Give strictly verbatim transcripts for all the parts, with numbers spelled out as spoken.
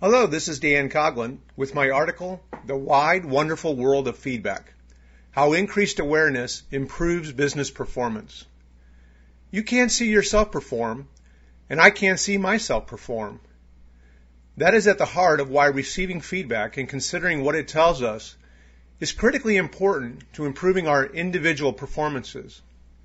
Hello, this is Dan Coughlin with my article, The Wide, Wonderful World of Feedback, How Increased Awareness Improves Business Performance. You can't see yourself perform, and I can't see myself perform. That is at the heart of why receiving feedback and considering what it tells us is critically important to improving our individual performances.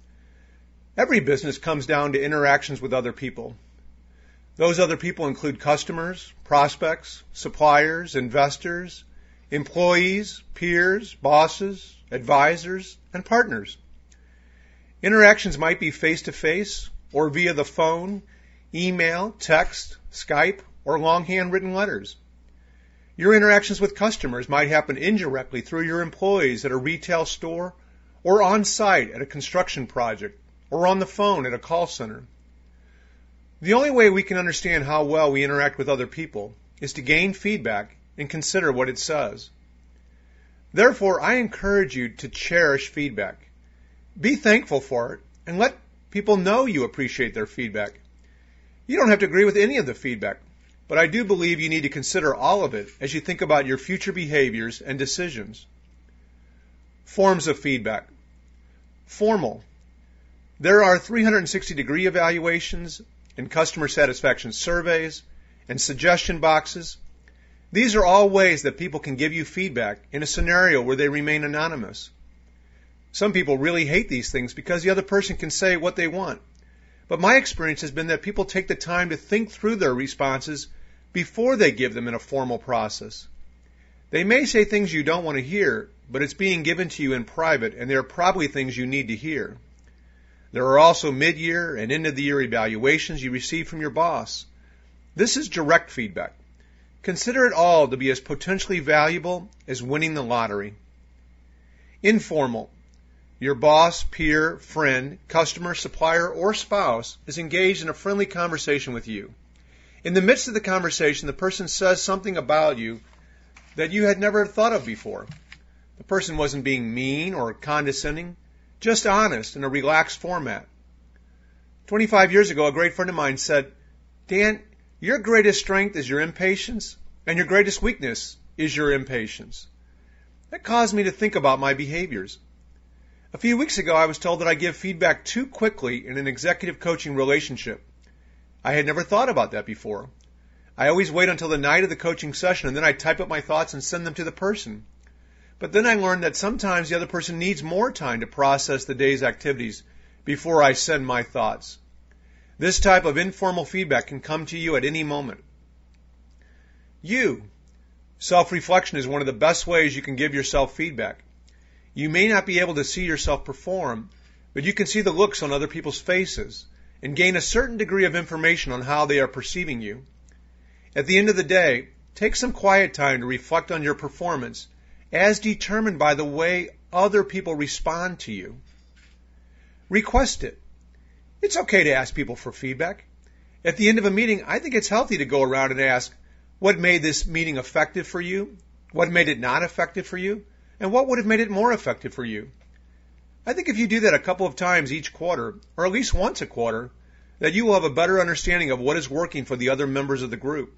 Every business comes down to interactions with other people. Those other people include customers, prospects, suppliers, investors, employees, peers, bosses, advisors, and partners. Interactions might be face-to-face or via the phone, email, text, Skype, or long handwritten letters. Your interactions with customers might happen indirectly through your employees at a retail store or on-site at a construction project or on the phone at a call center. The only way we can understand how well we interact with other people is to gain feedback and consider what it says. Therefore, I encourage you to cherish feedback. Be thankful for it and let people know you appreciate their feedback. You don't have to agree with any of the feedback, but I do believe you need to consider all of it as you think about your future behaviors and decisions. Forms of feedback. Formal. There are three hundred sixty degree evaluations and customer satisfaction surveys and suggestion boxes. These are all ways that people can give you feedback in a scenario where they remain anonymous. Some people really hate these things because the other person can say what they want. But my experience has been that people take the time to think through their responses before they give them in a formal process. They may say things you don't want to hear, but it's being given to you in private, and they're probably things you need to hear. There are also mid-year and end-of-the-year evaluations you receive from your boss. This is direct feedback. Consider it all to be as potentially valuable as winning the lottery. Informal. Your boss, peer, friend, customer, supplier, or spouse is engaged in a friendly conversation with you. In the midst of the conversation, the person says something about you that you had never thought of before. The person wasn't being mean or condescending, just honest in a relaxed format. twenty-five years ago, a great friend of mine said, Dan, your greatest strength is your impatience, and your greatest weakness is your impatience. That caused me to think about my behaviors. A few weeks ago, I was told that I give feedback too quickly in an executive coaching relationship. I had never thought about that before. I always wait until the night of the coaching session, and then I type up my thoughts and send them to the person. But then I learned that sometimes the other person needs more time to process the day's activities before I send my thoughts. This type of informal feedback can come to you at any moment. You. Self-reflection is one of the best ways you can give yourself feedback. You may not be able to see yourself perform, but you can see the looks on other people's faces and gain a certain degree of information on how they are perceiving you. At the end of the day, take some quiet time to reflect on your performance as determined by the way other people respond to you. Request it. It's okay to ask people for feedback. At the end of a meeting, I think it's healthy to go around and ask, what made this meeting effective for you? What made it not effective for you? And what would have made it more effective for you? I think if you do that a couple of times each quarter, or at least once a quarter, that you will have a better understanding of what is working for the other members of the group.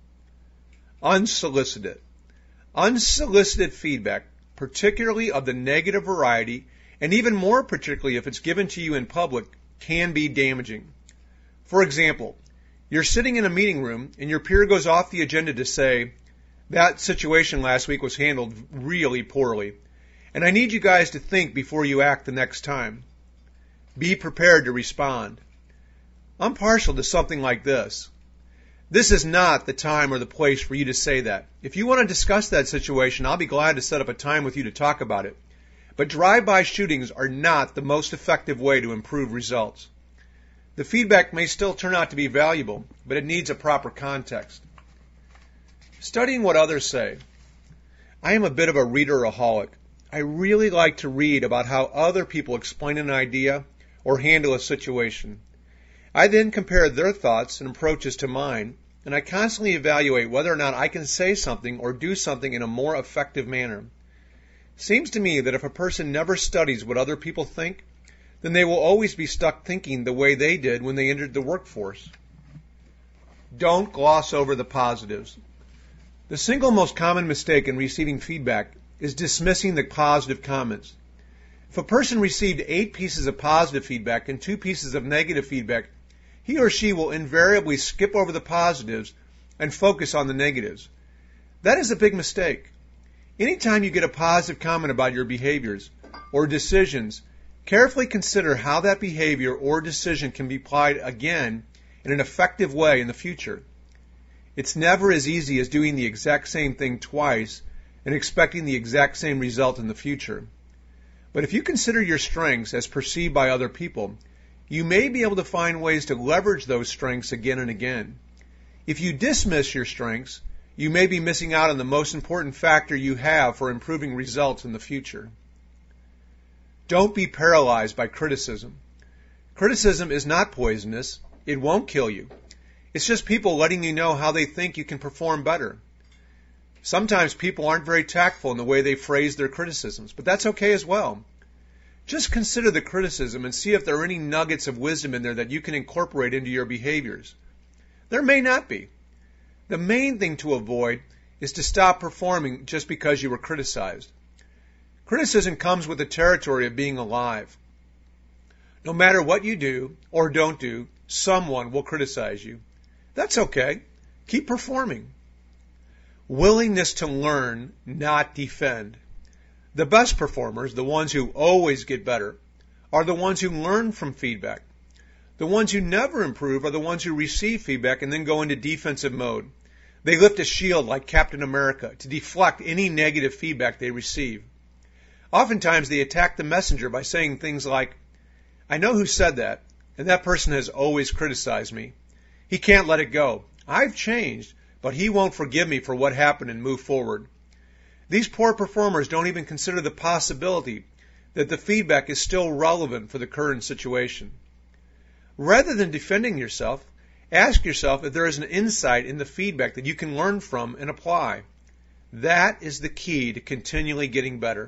Unsolicited. Unsolicited feedback, particularly of the negative variety, and even more particularly if it's given to you in public, can be damaging. For example, you're sitting in a meeting room and your peer goes off the agenda to say, that situation last week was handled really poorly, and I need you guys to think before you act the next time. Be prepared to respond. I'm partial to something like this. This is not the time or the place for you to say that. If you want to discuss that situation, I'll be glad to set up a time with you to talk about it. But drive-by shootings are not the most effective way to improve results. The feedback may still turn out to be valuable, but it needs a proper context. Studying what others say. I am a bit of a reader-aholic. I really like to read about how other people explain an idea or handle a situation. I then compare their thoughts and approaches to mine, and I constantly evaluate whether or not I can say something or do something in a more effective manner. Seems to me that if a person never studies what other people think, then they will always be stuck thinking the way they did when they entered the workforce. Don't gloss over the positives. The single most common mistake in receiving feedback is dismissing the positive comments. If a person received eight pieces of positive feedback and two pieces of negative feedback, he or she will invariably skip over the positives and focus on the negatives. That is a big mistake. Anytime you get a positive comment about your behaviors or decisions, carefully consider how that behavior or decision can be applied again in an effective way in the future. It's never as easy as doing the exact same thing twice and expecting the exact same result in the future. But if you consider your strengths as perceived by other people, you may be able to find ways to leverage those strengths again and again. If you dismiss your strengths, you may be missing out on the most important factor you have for improving results in the future. Don't be paralyzed by criticism. Criticism is not poisonous. It won't kill you. It's just people letting you know how they think you can perform better. Sometimes people aren't very tactful in the way they phrase their criticisms, but that's okay as well. Just consider the criticism and see if there are any nuggets of wisdom in there that you can incorporate into your behaviors. There may not be. The main thing to avoid is to stop performing just because you were criticized. Criticism comes with the territory of being alive. No matter what you do or don't do, someone will criticize you. That's okay. Keep performing. Willingness to learn, not defend. The best performers, the ones who always get better, are the ones who learn from feedback. The ones who never improve are the ones who receive feedback and then go into defensive mode. They lift a shield like Captain America to deflect any negative feedback they receive. Oftentimes they attack the messenger by saying things like, "I know who said that, and that person has always criticized me. He can't let it go. I've changed, but he won't forgive me for what happened and move forward." These poor performers don't even consider the possibility that the feedback is still relevant for the current situation. Rather than defending yourself, ask yourself if there is an insight in the feedback that you can learn from and apply. That is the key to continually getting better.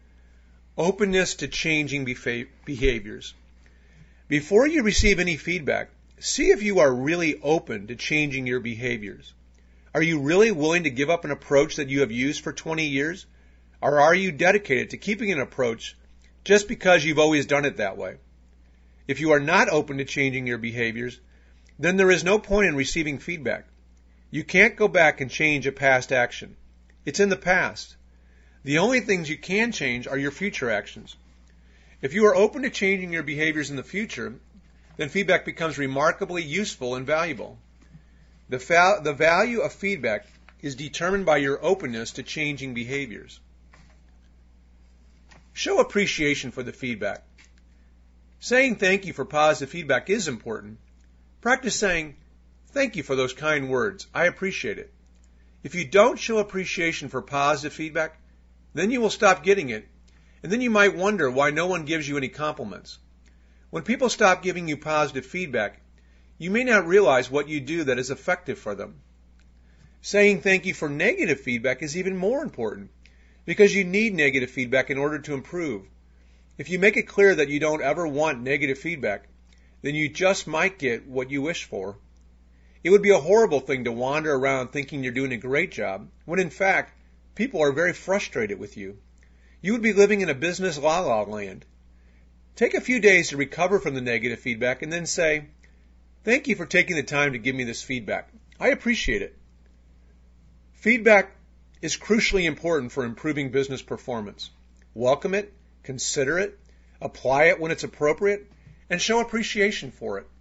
Openness to changing behaviors. Before you receive any feedback, see if you are really open to changing your behaviors. Are you really willing to give up an approach that you have used for twenty years? Or are you dedicated to keeping an approach just because you've always done it that way? If you are not open to changing your behaviors, then there is no point in receiving feedback. You can't go back and change a past action. It's in the past. The only things you can change are your future actions. If you are open to changing your behaviors in the future, then feedback becomes remarkably useful and valuable. The, fa- the value of feedback is determined by your openness to changing behaviors. Show appreciation for the feedback. Saying thank you for positive feedback is important. Practice saying, "Thank you for those kind words. I appreciate it." If you don't show appreciation for positive feedback, then you will stop getting it, and then you might wonder why no one gives you any compliments. When people stop giving you positive feedback, you may not realize what you do that is effective for them. Saying thank you for negative feedback is even more important, because you need negative feedback in order to improve. If you make it clear that you don't ever want negative feedback, then you just might get what you wish for. It would be a horrible thing to wander around thinking you're doing a great job, when in fact, people are very frustrated with you. You would be living in a business la-la land. Take a few days to recover from the negative feedback and then say, "Thank you for taking the time to give me this feedback. I appreciate it." Feedback is crucially important for improving business performance. Welcome it, consider it, apply it when it's appropriate, and show appreciation for it.